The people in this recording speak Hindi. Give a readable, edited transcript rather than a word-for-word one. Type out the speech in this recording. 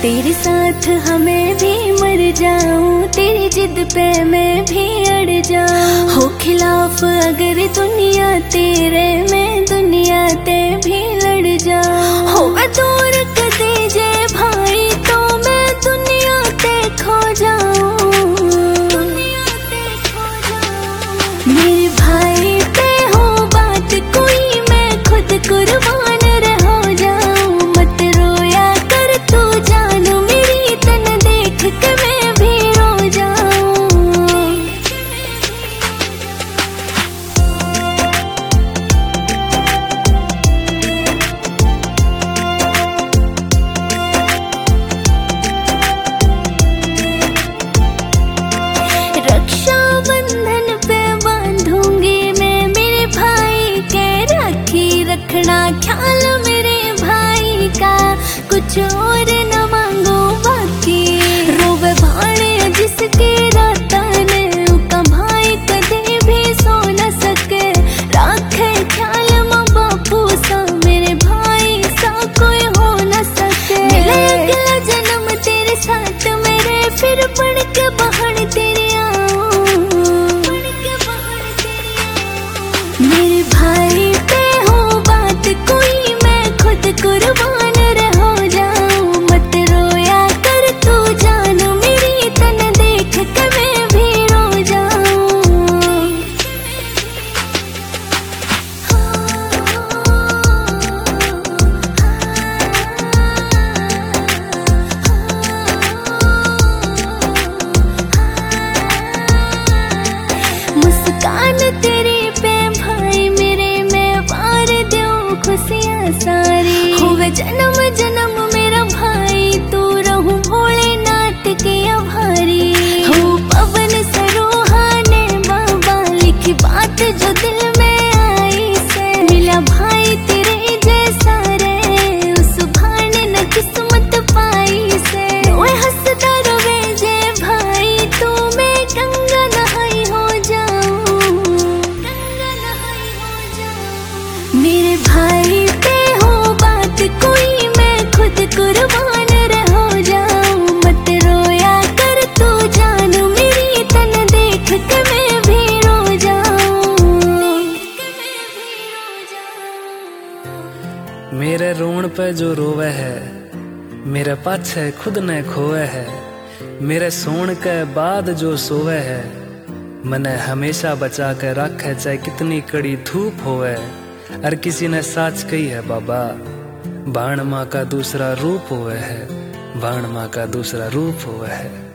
तेरे साथ हमें भी मर जाऊं, तेरी जिद पे मैं भी अड़ जाऊं। हो खिलाफ अगर दुनिया तेरे, मैं दुनिया ते भी लड़ जाऊं। हो मैं दूर कर दीजे भाई तो मैं दुनिया ते खो जाऊं। मेरे भाई पे हो बात कोई, मैं खुद कुर्बान हो जाऊं। मत रोया कर तू जानू, मेरी तन देख के मैं भी रो जाऊं। रक्षा बंधन पे बांधूंगी मैं मेरे भाई के, राखी रखना ख्याल मेरे भाई का, कुछ और न मांगो बाकी। रोवे भाड़े जिसके राता ने, उका भाई कदे भी सो न सके। राखे ख्याल माँ बापू सा, मेरे भाई सा कोई हो न सके। मिले अगला जन्म तेरे साथ मेरे, फिर पढ़ के बहन तेरे आऊं। मेरे भाई पे हो बात कोई, मैं खुद कुर्बान हो जाऊं। मत रोया कर तू जानू, मेरी तन देख के मैं भी रो जाऊं। मुस्कान तेरी पे भाई मेरे, मैं वार दूं खुशियां सारी। होवे जन्म जन्म मेरा भाई तू, रहूं भोलेनाथ के आभारी। हो पवन सरोहा ने बाबा लिखी बात जो दिल में आई से। मिला भाई तेरे जैसा रे, उस भाने न किस्मत पाई से। ओए हंसता रोवे जे भाई तू, मैं गंगा नहाई हो जाऊं। मेरे भाई पे हो बात कोई, मैं खुद कुर्बान हो जाऊं। मत रोया कर तू जानू, मेरी तन देख के मैं भी रो जाऊं। मेरे रोण पे जो रोवे है, मेरे पाछे खुद ने खोए है। मेरे सोण के बाद जो सोवे है, मने हमेशा बचा के रखे चाहे कितनी कड़ी धूप होवे। हर किसी ने साच कही है बाबा, भाण माँ का दूसरा रूप हुआ है, भाण माँ का दूसरा रूप हुआ है।